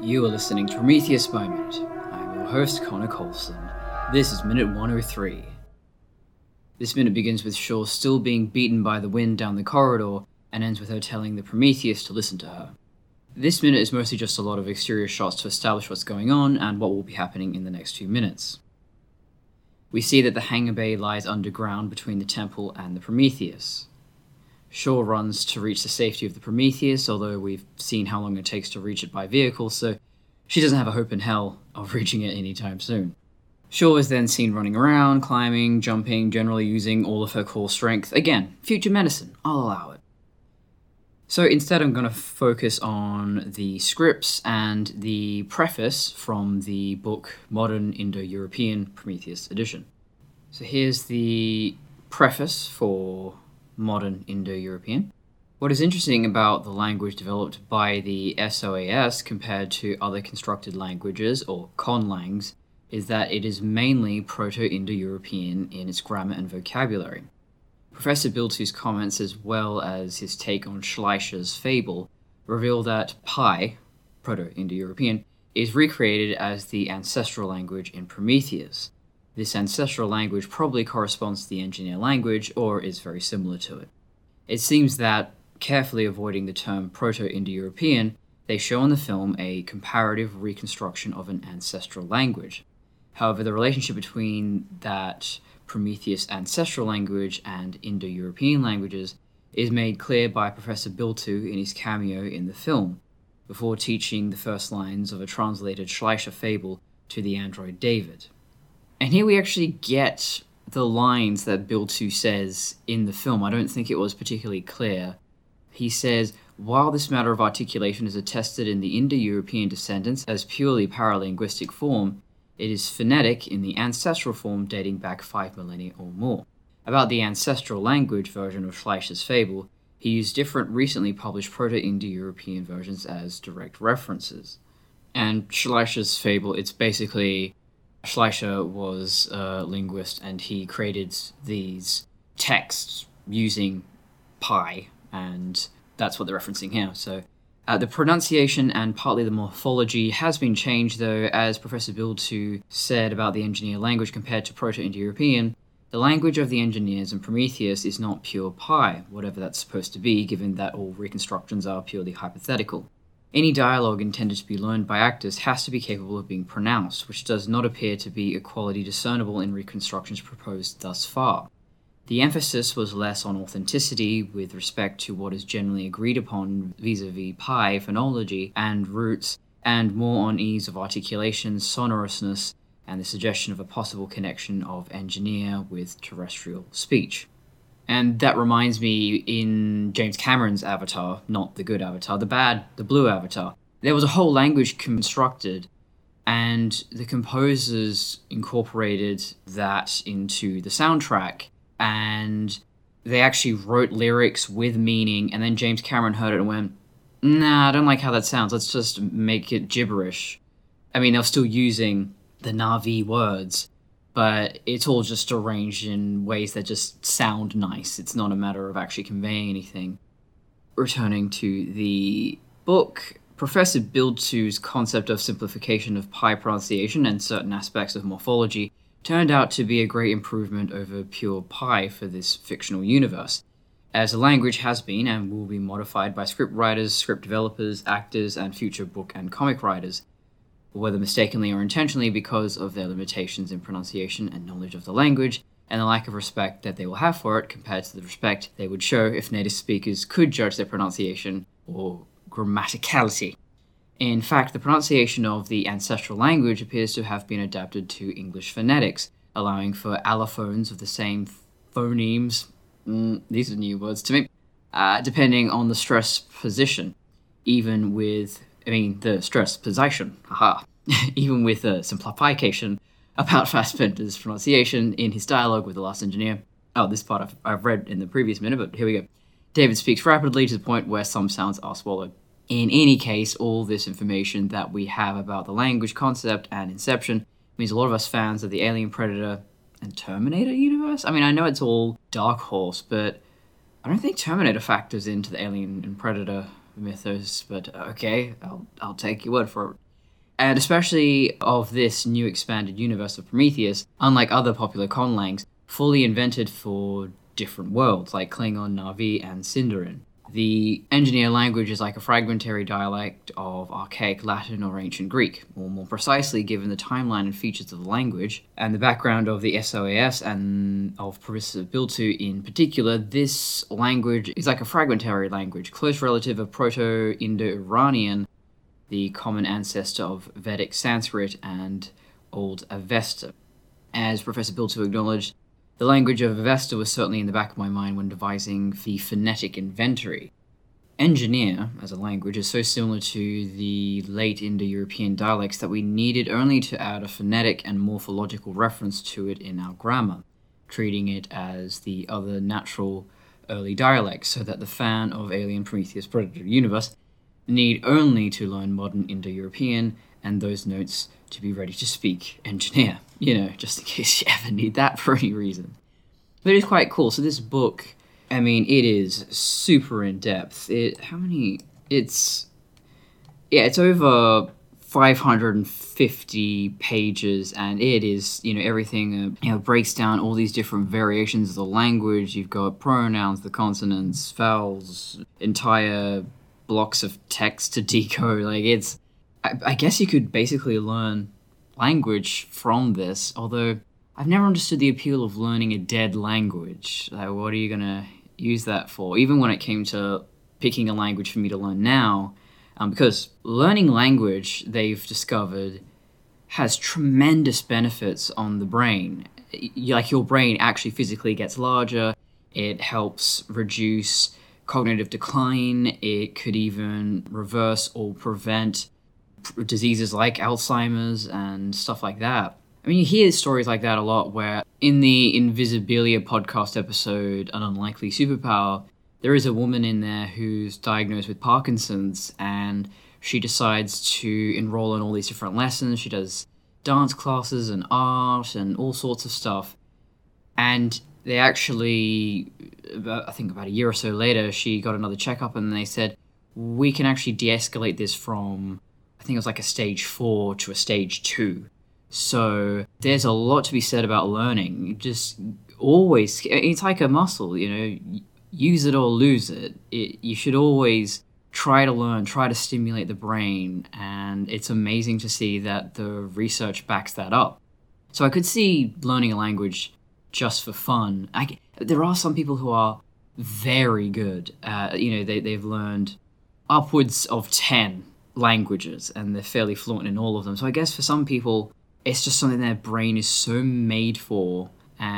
You are listening to Prometheus by Minute. I'm your host, Connor Colson. This is Minute 103. This minute begins with Shaw still being beaten by the wind down the corridor and ends with her telling the Prometheus to listen to her. This minute is mostly just a lot of exterior shots to establish what's going on and what will be happening in the next few minutes. We see that the hangar bay lies underground between the temple and the Prometheus. Shaw runs to reach the safety of the Prometheus, although we've seen how long it takes to reach it by vehicle, so she doesn't have a hope in hell of reaching it anytime soon. Shaw is then seen running around, climbing, jumping, generally using all of her core strength. Again, future medicine, I'll allow it. So instead I'm going to focus on the scripts and the preface from the book Modern Indo-European Prometheus Edition. So here's the preface for Modern Indo-European. What is interesting about the language developed by the SOAS compared to other constructed languages, or conlangs, is that it is mainly Proto-Indo-European in its grammar and vocabulary. Professor Biltu's comments, as well as his take on Schleicher's fable, reveal that Pi, Proto-Indo-European, is recreated as the ancestral language in Prometheus. This ancestral language probably corresponds to the engineer language, or is very similar to it. It seems that, carefully avoiding the term Proto-Indo-European, they show in the film a comparative reconstruction of an ancestral language. However, the relationship between that Prometheus ancestral language and Indo-European languages is made clear by Professor Biltu in his cameo in the film, before teaching the first lines of a translated Schleicher fable to the android David. And here we actually get the lines that Biltu says in the film. I don't think it was particularly clear. He says, "While this matter of articulation is attested in the Indo-European descendants as purely paralinguistic form, it is phonetic in the ancestral form dating back 5 millennia or more." About the ancestral language version of Schleicher's fable, he used different recently published Proto-Indo-European versions as direct references. And Schleicher's fable, it's basically Schleicher was a linguist and he created these texts using Pi, and that's what they're referencing here. So the pronunciation and partly the morphology has been changed, though, as Professor Biltu said about the engineer language compared to Proto-Indo-European. The language of the engineers in Prometheus is not pure Pi, whatever that's supposed to be, given that all reconstructions are purely hypothetical. Any dialogue intended to be learned by actors has to be capable of being pronounced, which does not appear to be a quality discernible in reconstructions proposed thus far. The emphasis was less on authenticity with respect to what is generally agreed upon vis-a-vis Pi phonology and roots, and more on ease of articulation, sonorousness, and the suggestion of a possible connection of engineer with terrestrial speech. And that reminds me, in James Cameron's Avatar, not the good Avatar, the blue Avatar, there was a whole language constructed, and the composers incorporated that into the soundtrack, and they actually wrote lyrics with meaning, and then James Cameron heard it and went, "Nah, I don't like how that sounds, let's just make it gibberish." I mean, they're still using the Na'vi words, but it's all just arranged in ways that just sound nice. It's not a matter of actually conveying anything. Returning to the book, Professor Biltu's concept of simplification of Pi pronunciation and certain aspects of morphology turned out to be a great improvement over pure Pi for this fictional universe, as the language has been and will be modified by script writers, script developers, actors, and future book and comic writers, whether mistakenly or intentionally, because of their limitations in pronunciation and knowledge of the language, and the lack of respect that they will have for it compared to the respect they would show if native speakers could judge their pronunciation or grammaticality. In fact, the pronunciation of the ancestral language appears to have been adapted to English phonetics, allowing for allophones of the same phonemes, these are new words to me, depending on the stress position, the stress position, even with a simplification about Fassbender's pronunciation in his dialogue with the last engineer. Oh, this part I've read in the previous minute, but here we go. David speaks rapidly to the point where some sounds are swallowed. In any case, all this information that we have about the language concept and inception means a lot of us fans of the Alien, Predator, and Terminator universe. I mean, I know it's all Dark Horse, but I don't think Terminator factors into the Alien and Predator mythos, but okay, I'll take your word for it. And especially of this new expanded universe of Prometheus, unlike other popular conlangs, fully invented for different worlds, like Klingon, Na'vi, and Sindarin. The engineer language is like a fragmentary dialect of archaic Latin or ancient Greek, or more precisely, given the timeline and features of the language, and the background of the SOAS and of Professor Biltu in particular, this language is like a fragmentary language, close relative of Proto-Indo-Iranian, the common ancestor of Vedic Sanskrit and Old Avesta. As Professor Biltu acknowledged, the language of Avesta was certainly in the back of my mind when devising the phonetic inventory. Engineer, as a language, is so similar to the late Indo-European dialects that we needed only to add a phonetic and morphological reference to it in our grammar, treating it as the other natural early dialects, so that the fan of Alien Prometheus Predator Universe need only to learn modern Indo-European and those notes to be ready to speak engineer, just in case you ever need that for any reason. But it's quite cool. So this book, it is super in-depth. It's over 550 pages, and it is, everything, breaks down all these different variations of the language. You've got pronouns, the consonants, vowels, entire blocks of text to decode. I guess you could basically learn language from this, although I've never understood the appeal of learning a dead language. What are you going to use that for? Even when it came to picking a language for me to learn now, because learning language, they've discovered, has tremendous benefits on the brain. Your brain actually physically gets larger, it helps reduce cognitive decline, it could even reverse or prevent diseases like Alzheimer's and stuff like that. You hear stories like that a lot, where in the Invisibilia podcast episode, An Unlikely Superpower, there is a woman in there who's diagnosed with Parkinson's, and she decides to enroll in all these different lessons. She does dance classes and art and all sorts of stuff. And they actually, I think about a year or so later, she got another checkup, and they said, we can actually de-escalate this from, I think it was like a stage 4 to a stage 2. So there's a lot to be said about learning. Just always, it's like a muscle, use it or lose it. You should always try to learn, try to stimulate the brain, and it's amazing to see that the research backs that up. So I could see learning a language just for fun. There are some people who are very good. They've learned upwards of 10 languages, and they're fairly fluent in all of them. So I guess for some people, it's just something their brain is so made for,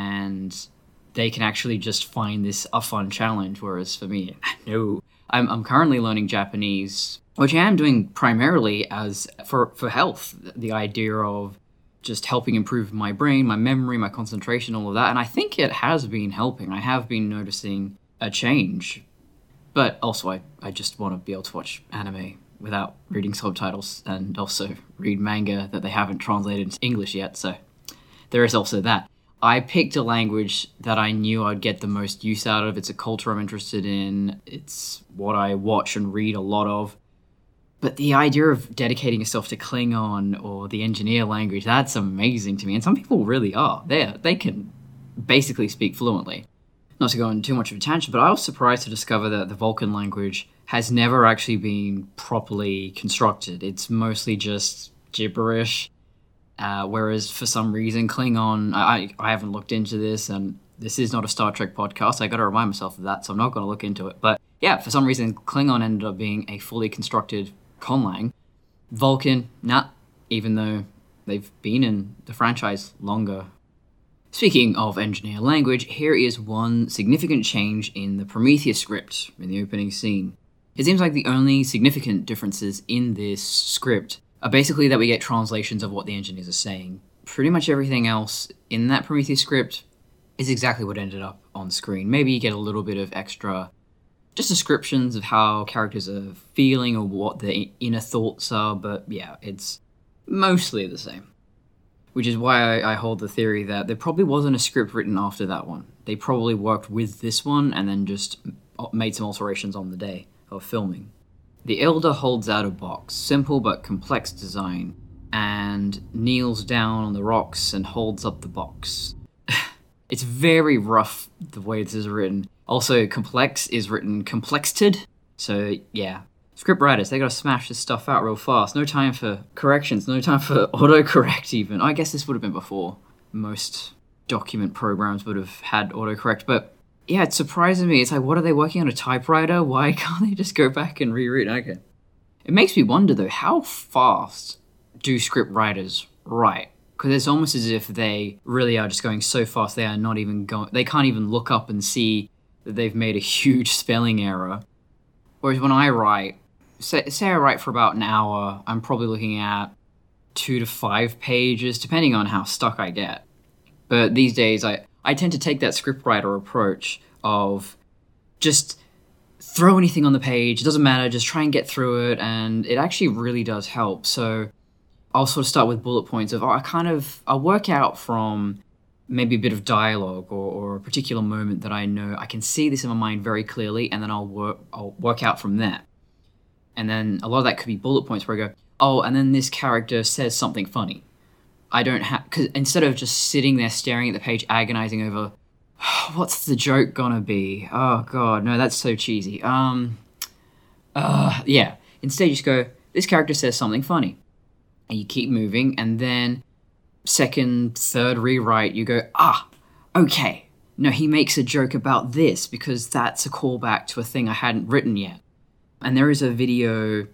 and they can actually just find this a fun challenge. Whereas for me, no. I'm currently learning Japanese, which I am doing primarily as for health. The idea of just helping improve my brain, my memory, my concentration, all of that. And I think it has been helping. I have been noticing a change. But also, I just want to be able to watch anime without reading subtitles, and also read manga that they haven't translated into English yet, so there is also that. I picked a language that I knew I'd get the most use out of. It's a culture I'm interested in. It's what I watch and read a lot of. But the idea of dedicating yourself to Klingon or the engineer language, that's amazing to me. And some people really are. They can basically speak fluently. Not to go on too much of a tangent, but I was surprised to discover that the Vulcan language has never actually been properly constructed. It's mostly just gibberish. Whereas for some reason, Klingon, I haven't looked into this, and this is not a Star Trek podcast. I got to remind myself of that, so I'm not going to look into it. But yeah, for some reason, Klingon ended up being a fully constructed conlang. Vulcan, nah, even though they've been in the franchise longer. Speaking of engineer language, here is one significant change in the Prometheus script in the opening scene. It seems like the only significant differences in this script are basically that we get translations of what the engineers are saying. Pretty much everything else in that Prometheus script is exactly what ended up on screen. Maybe you get a little bit of extra just descriptions of how characters are feeling or what their inner thoughts are, but yeah, it's mostly the same. Which is why I hold the theory that there probably wasn't a script written after that one. They probably worked with this one and then just made some alterations on the day of filming. The Elder holds out a box, simple but complex design. and kneels down on the rocks and holds up the box. It's very rough the way this is written. Also, complex is written complexed. So, yeah. Script writers, they gotta smash this stuff out real fast. No time for corrections, no time for autocorrect even. I guess this would have been before most document programs would have had autocorrect, but yeah, it's surprising me. It's like, what are they working on, a typewriter? Why can't they just go back and reread? Okay. It makes me wonder, though, how fast do script writers write? Because it's almost as if they really are just going so fast they are not even going. They can't even look up and see that they've made a huge spelling error. Whereas when I write, say I write for about an hour, I'm probably looking at 2 to 5 pages, depending on how stuck I get. But these days, I tend to take that scriptwriter approach of just throw anything on the page, it doesn't matter, just try and get through it, and it actually really does help. So I'll sort of start with bullet points of, I'll work out from maybe a bit of dialogue or a particular moment that I know I can see this in my mind very clearly, and then I'll work out from there. And then a lot of that could be bullet points where I go, oh, and then this character says something funny. I don't have, because instead of just sitting there staring at the page, agonizing over, what's the joke gonna be? Oh god, no, that's so cheesy. Yeah. Instead, you just go, this character says something funny. And you keep moving, and then second, third rewrite, you go, okay. No, he makes a joke about this, because that's a callback to a thing I hadn't written yet. And there is a video,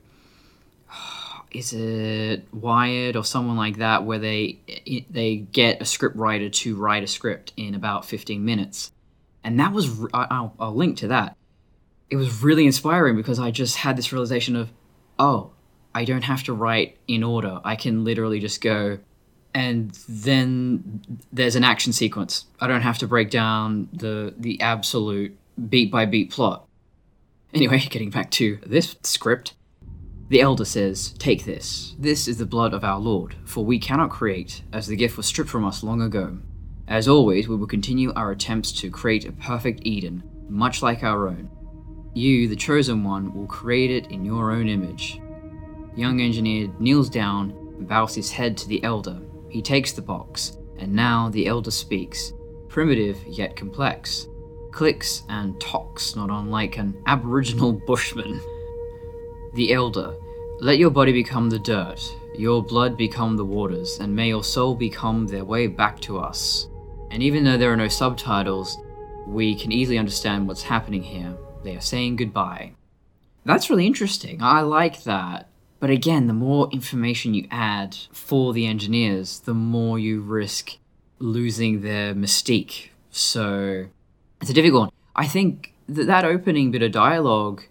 is it Wired or someone like that, where they get a script writer to write a script in about 15 minutes. And that was, I'll link to that. It was really inspiring because I just had this realization of, oh, I don't have to write in order. I can literally just go, and then there's an action sequence. I don't have to break down the absolute beat-by-beat plot. Anyway, getting back to this script. The elder says, "Take this. This is the blood of our Lord, for we cannot create, as the gift was stripped from us long ago. As always, we will continue our attempts to create a perfect Eden, much like our own. You, the chosen one, will create it in your own image." The young engineer kneels down and bows his head to the elder. He takes the box, and now the elder speaks, primitive yet complex. Clicks and talks, not unlike an aboriginal bushman. The elder, "Let your body become the dirt, your blood become the waters, and may your soul become their way back to us." And even though there are no subtitles, we can easily understand what's happening here. They are saying goodbye. That's really interesting. I like that. But again, the more information you add for the engineers, the more you risk losing their mystique. So it's a difficult one. I think that opening bit of dialogue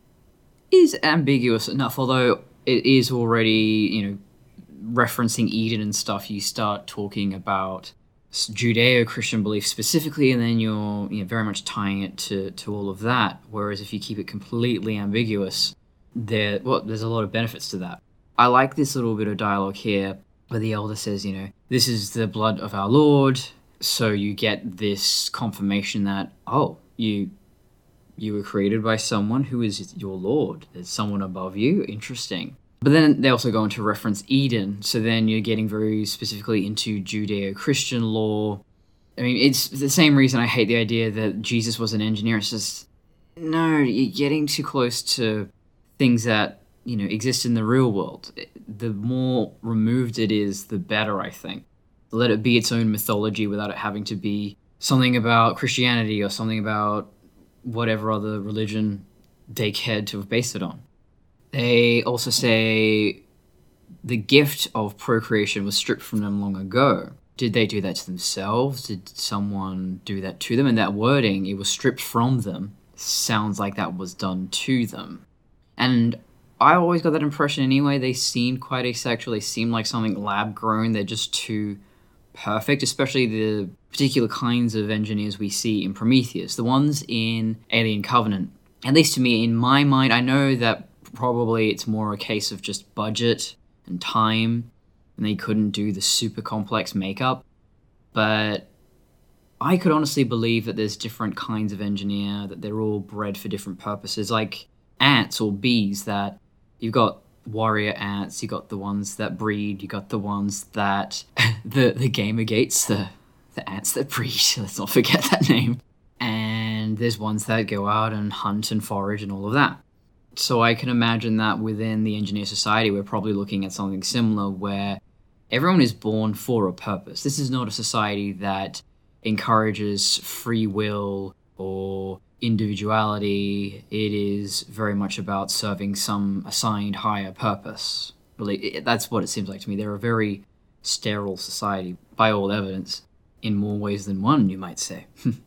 is ambiguous enough, although it is already, referencing Eden and stuff. You start talking about Judeo-Christian belief specifically, and then you're very much tying it to all of that. Whereas if you keep it completely ambiguous, there's a lot of benefits to that. I like this little bit of dialogue here where the elder says, this is the blood of our Lord. So you get this confirmation that, oh, you were created by someone who is your Lord. There's someone above you. Interesting. But then they also go on to reference Eden. So then you're getting very specifically into Judeo-Christian law. I mean, it's the same reason I hate the idea that Jesus was an engineer. It's just, no, you're getting too close to things that, exist in the real world. The more removed it is, the better, I think. Let it be its own mythology without it having to be something about Christianity or something about whatever other religion they cared to have based it on. They also say the gift of procreation was stripped from them long ago. Did they do that to themselves? Did someone do that to them? And that wording, it was stripped from them, sounds like that was done to them. And I always got that impression anyway. They seemed quite asexual. They seemed like something lab-grown. They're just too perfect, especially the particular kinds of engineers we see in Prometheus. The ones in Alien Covenant, at least to me, in my mind, I know that probably it's more a case of just budget and time, and they couldn't do the super complex makeup. But I could honestly believe that there's different kinds of engineer, that they're all bred for different purposes, like ants or bees, that you've got warrior ants, you got the ones that breed, you got the ones that the Gamergates, the ants that breed. Let's not forget that name. And there's ones that go out and hunt and forage and all of that. So I can imagine that within the engineer society, we're probably looking at something similar where everyone is born for a purpose. This is not a society that encourages free will or individuality. It is very much about serving some assigned higher purpose. Really, that's what it seems like to me. They're a very sterile society, by all evidence, in more ways than one, you might say.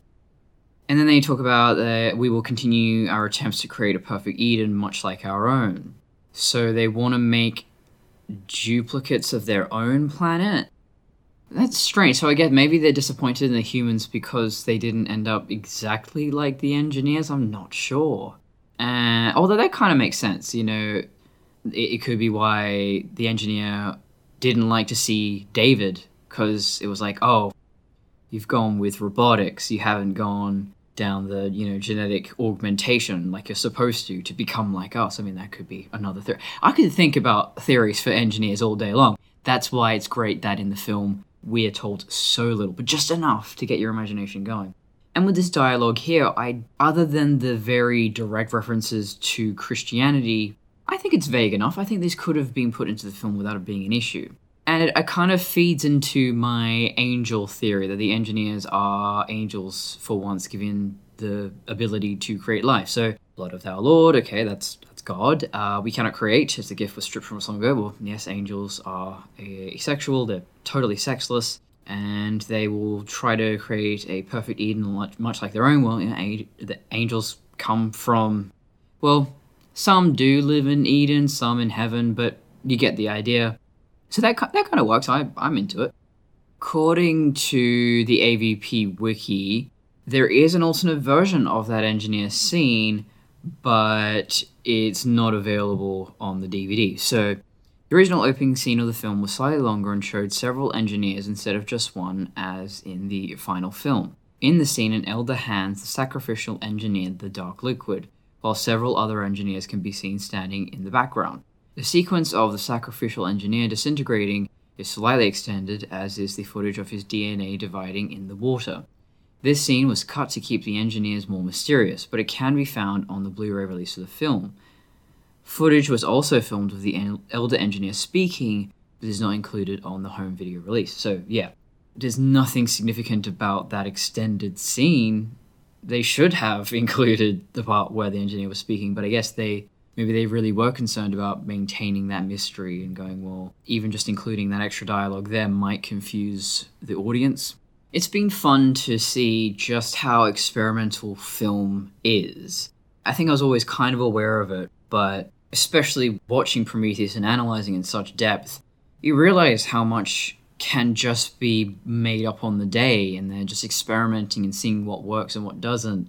And then they talk about we will continue our attempts to create a perfect Eden much like our own. So they want to make duplicates of their own planet? That's strange. So I guess maybe they're disappointed in the humans because they didn't end up exactly like the engineers. I'm not sure. Although that kind of makes sense. You know, it could be why the engineer didn't like to see David, because it was like, oh, you've gone with robotics. You haven't gone down the, genetic augmentation like you're supposed to become like us. I mean, that could be another theory. I could think about theories for engineers all day long. That's why it's great that in the film we are told so little, but just enough to get your imagination going. And with this dialogue here, other than the very direct references to Christianity, I think it's vague enough. I think this could have been put into the film without it being an issue. And it kind of feeds into my angel theory, that the engineers are angels for once, given the ability to create life. So, blood of thou Lord, okay, that's God. We cannot create, as the gift was stripped from us long ago. Well, yes, angels are asexual, they're totally sexless, and they will try to create a perfect Eden much like their own. Well, the angels come from, well, some do live in Eden, some in heaven, but you get the idea. So that kind of works. I'm into it. According to the AVP wiki, there is an alternate version of that engineer scene, but it's not available on the DVD. So the original opening scene of the film was slightly longer and showed several engineers instead of just one, as in the final film. In the scene, an elder hands the sacrificial engineer the dark liquid, while several other engineers can be seen standing in the background. The sequence of the sacrificial engineer disintegrating is slightly extended, as is the footage of his DNA dividing in the water. This scene was cut to keep the engineers more mysterious, but it can be found on the Blu-ray release of the film. Footage was also filmed with the elder engineer speaking, but is not included on the home video release. So yeah, there's nothing significant about that extended scene. They should have included the part where the engineer was speaking, but I guess maybe they really were concerned about maintaining that mystery and going, well, even just including that extra dialogue there might confuse the audience. It's been fun to see just how experimental film is. I think I was always kind of aware of it, but especially watching Prometheus and analyzing in such depth, you realize how much can just be made up on the day, and they're just experimenting and seeing what works and what doesn't.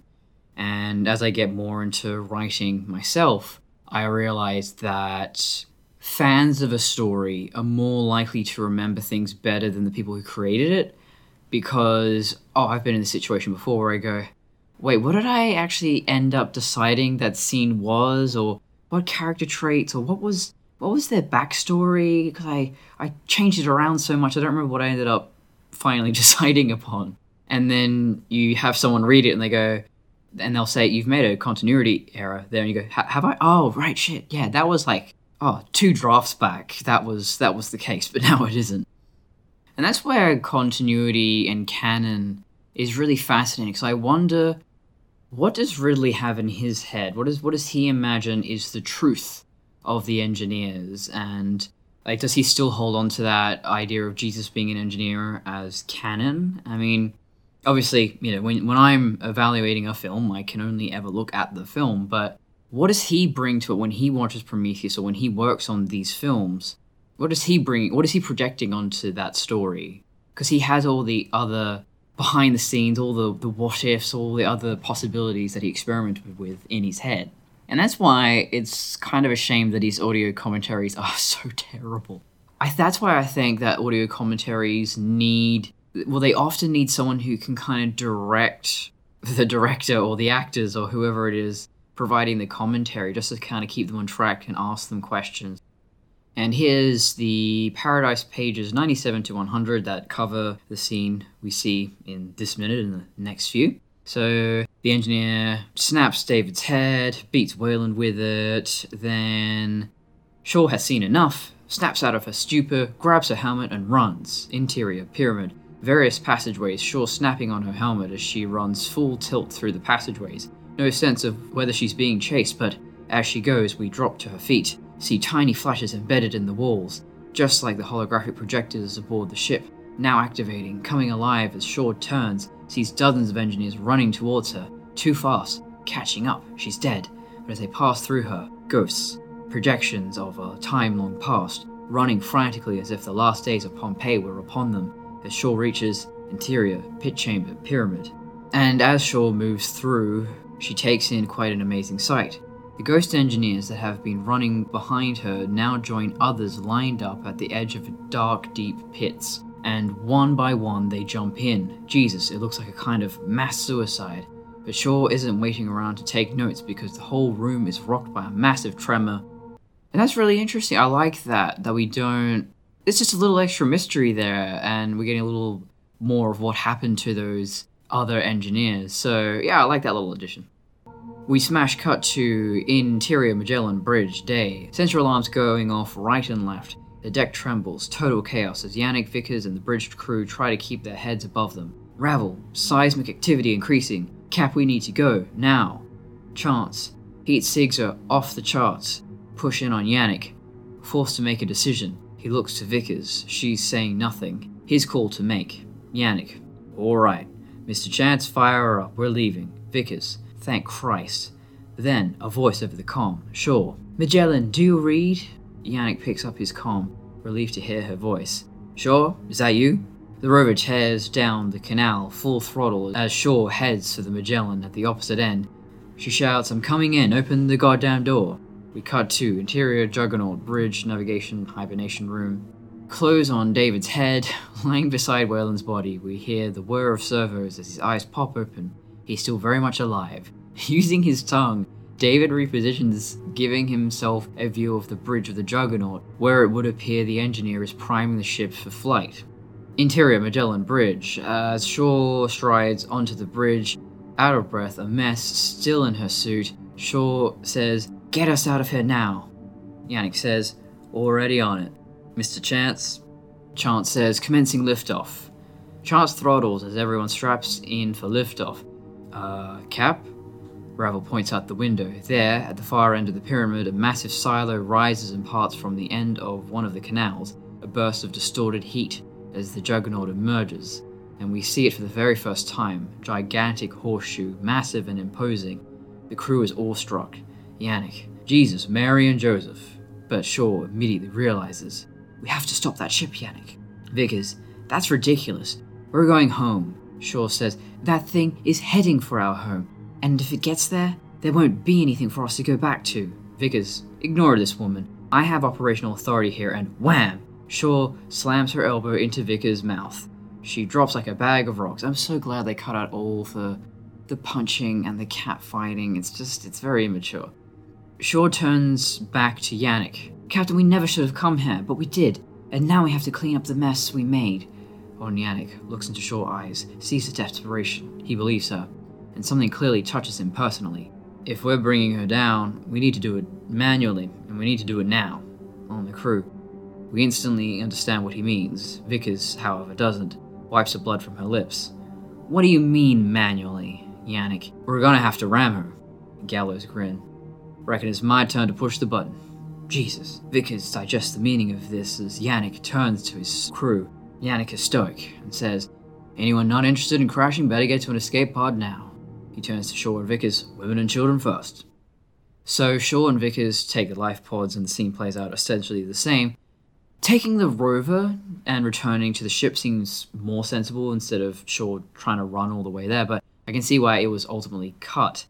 And as I get more into writing myself, I realized that fans of a story are more likely to remember things better than the people who created it, because, I've been in this situation before where I go, wait, what did I actually end up deciding that scene was, or what character traits, or what was their backstory, because I changed it around so much, I don't remember what I ended up finally deciding upon. And then you have someone read it and they go, and they'll say, you've made a continuity error there, and you go, have I? Oh, right, shit, yeah, that was like, 2 drafts back, that was the case, but now it isn't. And that's where continuity and canon is really fascinating, because I wonder, what does Ridley have in his head? What does he imagine is the truth of the engineers? And like, does he still hold on to that idea of Jesus being an engineer as canon? I mean, obviously, when I'm evaluating a film, I can only ever look at the film, but what does he bring to it when he watches Prometheus or when he works on these films? What does he bring? What is he projecting onto that story? Because he has all the other behind the scenes, all the what ifs, all the other possibilities that he experimented with in his head. And that's why it's kind of a shame that his audio commentaries are so terrible. That's why I think that audio commentaries they often need someone who can kind of direct the director or the actors or whoever it is providing the commentary, just to kind of keep them on track and ask them questions. And here's the Paradise pages 97 to 100 that cover the scene we see in this minute and the next few. So the engineer snaps David's head, beats Wayland with it, then Shaw has seen enough, snaps out of her stupor, grabs her helmet and runs. Interior, pyramid, various passageways, Shaw snapping on her helmet as she runs full tilt through the passageways. No sense of whether she's being chased, but as she goes, we drop to her feet, see tiny flashes embedded in the walls, just like the holographic projectors aboard the ship, now activating, coming alive as Shaw turns, sees dozens of engineers running towards her, too fast, catching up, she's dead, but as they pass through her, ghosts, projections of a time long past, running frantically as if the last days of Pompeii were upon them, as Shaw reaches interior, pit chamber, pyramid. And as Shaw moves through, she takes in quite an amazing sight. The ghost engineers that have been running behind her now join others lined up at the edge of dark, deep pits, and one by one they jump in. Jesus, it looks like a kind of mass suicide. But Shaw isn't waiting around to take notes because the whole room is rocked by a massive tremor. And that's really interesting. I like that we don't... It's just a little extra mystery there, and we're getting a little more of what happened to those other engineers. So yeah, I like that little addition. We smash cut to interior Magellan Bridge, day. Sensor alarms going off right and left. The deck trembles, total chaos as Yannick, Vickers, and the bridge crew try to keep their heads above them. Ravel, seismic activity increasing. Cap, we need to go, now. Chance, heat sigs are off the charts. Push in on Yannick. Forced to make a decision. He looks to Vickers, she's saying nothing. His call to make. Yannick, alright. Mr. Chance, fire her up, we're leaving. Vickers, thank Christ. Then, a voice over the comm. Sure. Magellan, do you read? Yannick picks up his comm, relieved to hear her voice. Shaw, is that you? The rover tears down the canal, full throttle, as Shaw heads for the Magellan at the opposite end. She shouts, I'm coming in, open the goddamn door. We cut to interior Juggernaut, bridge, navigation, hibernation room. Close on David's head, lying beside Wayland's body. We hear the whir of servos as his eyes pop open. He's still very much alive. Using his tongue, David repositions, giving himself a view of the bridge of the Juggernaut, where it would appear the engineer is priming the ship for flight. Interior Magellan Bridge. As Shaw strides onto the bridge, out of breath, a mess, still in her suit, Shaw says, Get us out of here now. Yannick says, Already on it. Mr. Chance? Chance says, Commencing liftoff. Chance throttles as everyone straps in for liftoff. Cap? Ravel points out the window. There, at the far end of the pyramid, a massive silo rises and parts from the end of one of the canals, a burst of distorted heat as the Juggernaut emerges, and we see it for the very first time, gigantic horseshoe, massive and imposing. The crew is awestruck. Yannick, Jesus, Mary and Joseph. But Shaw immediately realizes, We have to stop that ship, Yannick. Vickers, that's ridiculous. We're going home. Shaw says, That thing is heading for our home. And if it gets there, there won't be anything for us to go back to. Vickers, ignore this woman. I have operational authority here, and wham! Shaw slams her elbow into Vickers' mouth. She drops like a bag of rocks. I'm so glad they cut out all the punching and the cat fighting. It's very immature. Shaw turns back to Yannick. Captain, we never should have come here, but we did. And now we have to clean up the mess we made. On Yannick looks into Shaw's eyes, sees the desperation. He believes her. And something clearly touches him personally. If we're bringing her down, we need to do it manually, and we need to do it now. On the crew. We instantly understand what he means. Vickers, however, doesn't. Wipes the blood from her lips. What do you mean, manually? Yannick. We're gonna have to ram her. Gallows grin. Reckon it's my turn to push the button. Jesus. Vickers digests the meaning of this as Yannick turns to his crew. Yannick is stoic and says, Anyone not interested in crashing better get to an escape pod now. He turns to Shaw and Vickers, women and children first. So Shaw and Vickers take the life pods and the scene plays out essentially the same. Taking the rover and returning to the ship seems more sensible instead of Shaw trying to run all the way there, but I can see why it was ultimately cut.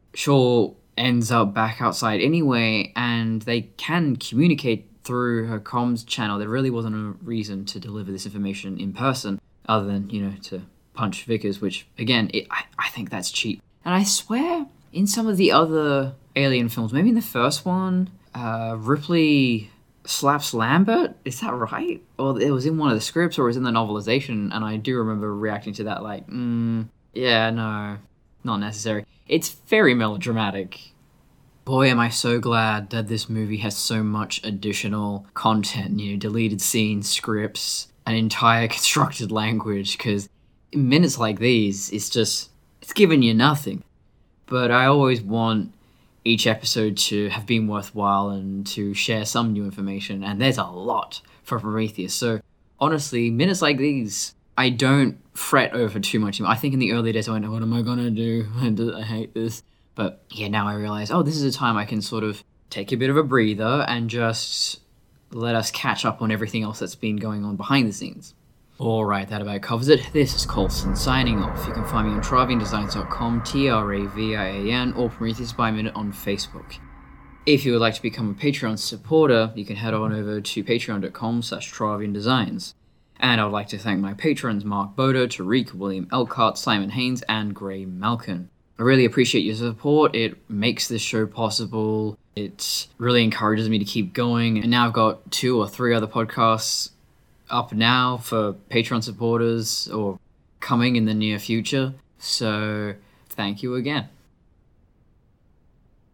Shaw ends up back outside anyway, and they can communicate through her comms channel. There really wasn't a reason to deliver this information in person, other than, to punch Vickers, which, again, I think that's cheap. And I swear, in some of the other Alien films, maybe in the first one, Ripley slaps Lambert? Is that right? Or it was in one of the scripts, or it was in the novelization, and I do remember reacting to that like, yeah, no, not necessary. It's very melodramatic. Boy, am I so glad that this movie has so much additional content, deleted scenes, scripts, an entire constructed language, because minutes like these, it's giving you nothing. But I always want each episode to have been worthwhile and to share some new information, and there's a lot for Prometheus. So honestly, minutes like these, I don't fret over too much. I think in the early days I went, what am I gonna do? I hate this. But yeah, now I realize, this is a time I can sort of take a bit of a breather and just let us catch up on everything else that's been going on behind the scenes. Alright, that about covers it. This is Coulson signing off. You can find me on traviandesigns.com, TRAVIAN, or Prometheus by Minute on Facebook. If you would like to become a Patreon supporter, you can head on over to patreon.com/traviandesigns. And I would like to thank my patrons Mark Boda, Tariq, William Elkhart, Simon Haynes, and Gray Malkin. I really appreciate your support. It makes this show possible. It really encourages me to keep going. And now I've got 2 or 3 other podcasts up now for Patreon supporters or coming in the near future. So thank you again.